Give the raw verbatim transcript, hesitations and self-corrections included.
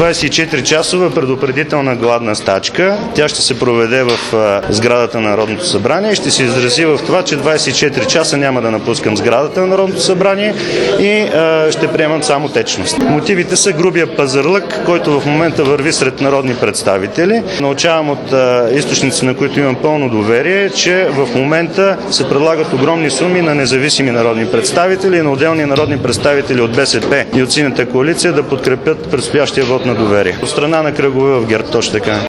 двадесет и четири часова предупредителна гладна стачка. Тя ще се проведе в сградата на Народното събрание и ще се изрази в това, че двадесет и четири часа няма да напускам сградата на Народното събрание и а, ще приемам само течност. Мотивите са грубия пазарлък, който в момента върви сред народни представители. Научавам от а, източници, на които имам пълно доверие, че в момента се предлагат огромни суми на независими народни представители и на отделни народни представители от БСП и от Синята коалиция да подкрепят предстоящия вод на доверие. От страна на кръгове в ГЕРБ, точно така.